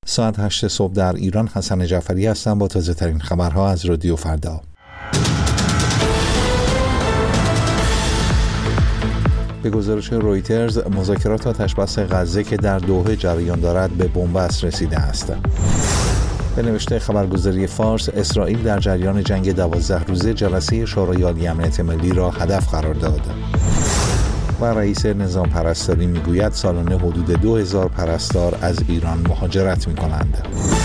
ساعت 8 صبح در ایران. حسن جعفری هستم با تازه ترین خبرها از رادیو فردا. به گزارش رویترز، مذاکرات آتش‌بس غزه که در دوحه جریان دارد به بنبست رسیده است. به نوشته خبرگزاری فارس، اسرائیل در جریان جنگ 12 روزه جلسه شورای عالی امنیت ملی را هدف قرار داد. و رئیس نظام پرستاری میگوید سالانه حدود 2000 پرستار از ایران مهاجرت می‌کنند.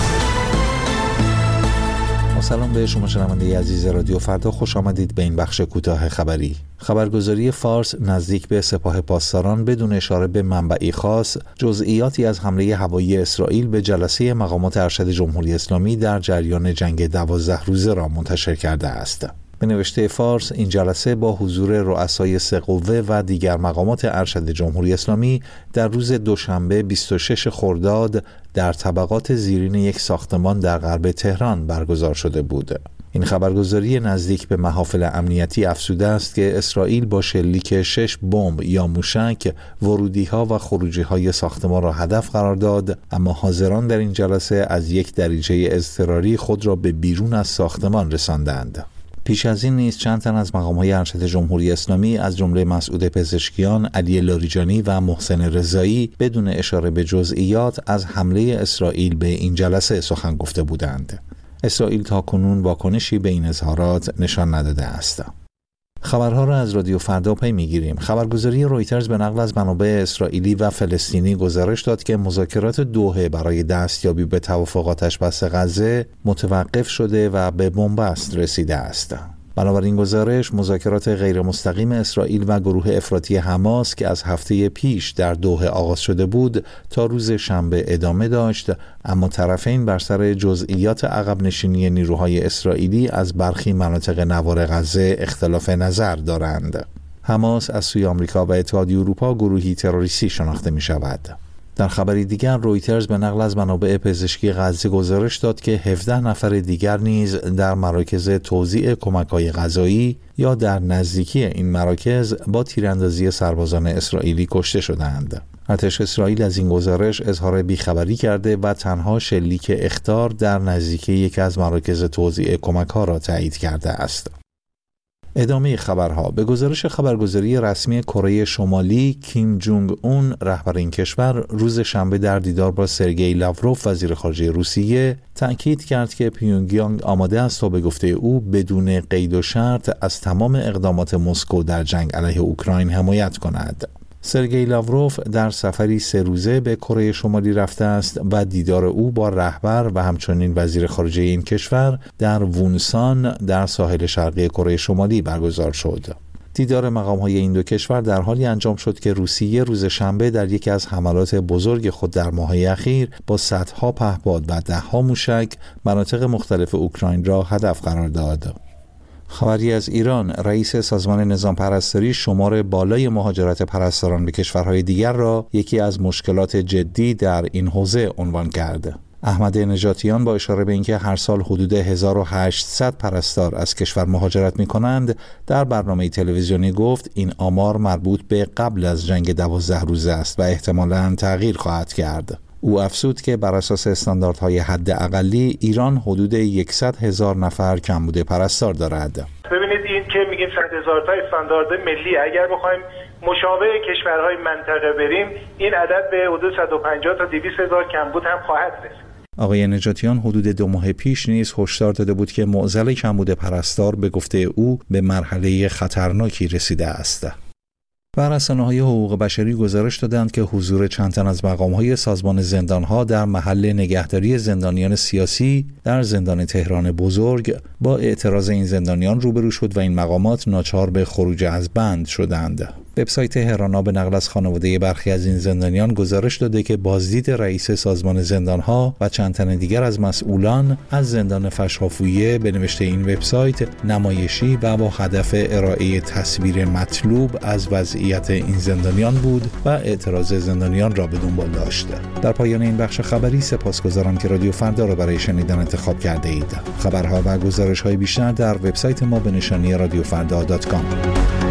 سلام به شما شنونده عزیز رادیو فردا، خوش آمدید به این بخش کوتاه خبری. خبرگزاری فارس نزدیک به سپاه پاسداران بدون اشاره به منبعی خاص جزئیاتی از حمله هوایی اسرائیل به جلسه مقامات ارشد جمهوری اسلامی در جریان جنگ 12 روزه را منتشر کرده است. به نوشته فارس، این جلسه با حضور رؤسای سه قوه و دیگر مقامات ارشد جمهوری اسلامی در روز دوشنبه 26 خرداد در طبقات زیرین یک ساختمان در غرب تهران برگزار شده بود. این خبرگزاری نزدیک به محافل امنیتی افزوده است که اسرائیل با شلیک 6 بمب یا موشک ورودی‌ها و خروجی‌های ساختمان را هدف قرار داد، اما حاضران در این جلسه از یک دریچه اضطراری خود را به بیرون از ساختمان رساندند. پیش از این نیز چند تن از مقام‌های ارشد جمهوری اسلامی از جمله مسعود پزشکیان، علی لاریجانی و محسن رضایی بدون اشاره به جزئیات از حمله اسرائیل به این جلسه سخن گفته بودند. اسرائیل تاکنون واکنشی به این اظهارات نشان نداده است. خبرها را از رادیو فردا پی می‌گیریم. خبرگزاری رویترز به نقل از منابع اسرائیلی و فلسطینی گزارش داد که مذاکرات دوحه برای دستیابی به توافق آتش‌بس غزه متوقف شده و به بنبست رسیده است. بنابراین گزارش، مذاکرات غیر مستقیم اسرائیل و گروه افراطی حماس که از هفته پیش در دوحه آغاز شده بود تا روز شنبه ادامه داشت، اما طرفین بر سر جزئیات عقب نشینی نیروهای اسرائیلی از برخی مناطق نوار غزه اختلاف نظر دارند. حماس از سوی آمریکا و اتحادیه اروپا گروهی تروریستی شناخته می شود. در خبری دیگر، رویترز به نقل از منابع پزشکی غزه گزارش داد که 17 نفر دیگر نیز در مراکز توزیع کمک‌های غذایی یا در نزدیکی این مراکز با تیراندازی سربازان اسرائیلی کشته شدند. ارتش اسرائیل از این گزارش اظهار بیخبری کرده و تنها شلیک اخطار در نزدیکی یکی از مراکز توزیع کمک‌ها را تایید کرده است. ادامه خبرها. به گزارش خبرگزاری رسمی کره شمالی، کیم جونگ اون رهبر این کشور روز شنبه در دیدار با سرگئی لاوروف وزیر خارجه روسیه تأکید کرد که پیونگیانگ آماده است تا به گفته او بدون قید و شرط از تمام اقدامات مسکو در جنگ علیه اوکراین حمایت کند. سرگئی لاوروف در سفری 3 روزه به کره شمالی رفته است و دیدار او با رهبر و همچنین وزیر خارجه این کشور در وونسان در ساحل شرقی کره شمالی برگزار شد. دیدار مقام‌های این دو کشور در حالی انجام شد که روسیه روز شنبه در یکی از حملات بزرگ خود در ماه‌های اخیر با صدها پهپاد و ده‌ها موشک مناطق مختلف اوکراین را هدف قرار داد. خبری از ایران، رئیس سازمان نظام پرستاری شمار بالای مهاجرت پرستاران به کشورهای دیگر را یکی از مشکلات جدی در این حوزه عنوان کرد. احمد نجاتیان با اشاره به اینکه هر سال حدود 1800 پرستار از کشور مهاجرت می‌کنند، در برنامه تلویزیونی گفت این آمار مربوط به قبل از جنگ 12 روزه است و احتمالاً تغییر خواهد کرد. او افزود که بر اساس استانداردهای حداقلی ایران حدود 100,000 نفر کمبود پرستار دارد. ببینید این که میگیم 100,000 تا استاندارد ملی، اگر بخوایم مشابه کشورهای منطقه بریم این عدد به حدود 150 تا 200,000 کمبود هم خواهد رسید. آقای نجاتیان حدود 2 ماه پیش نیز هشدار داده بود که معضل کمبود پرستار به گفته او به مرحله خطرناکی رسیده است. و رسانه‌های حقوق بشری گزارش دادند که حضور چند تن از مقام‌های سازمان زندان‌ها در محل نگهداری زندانیان سیاسی در زندان تهران بزرگ با اعتراض این زندانیان روبرو شد و این مقامات ناچار به خروج از بند شدند. وبسایت هرانا به نقل از خانواده برخی از این زندانیان گزارش داده که بازدید رئیس سازمان زندان‌ها و چند تن دیگر از مسئولان از زندان فشافویه به نوشته این وبسایت نمایشی و با هدف ارائه تصویر مطلوب از وضعیت این زندانیان بود و اعتراض زندانیان را به دنبال داشت. در پایان این بخش خبری سپاسگزارم که رادیو فردا را برای شنیدن انتخاب کرده اید. خبرها و گزارش‌های بیشتر در وبسایت ما به نشانی radiofrda.com.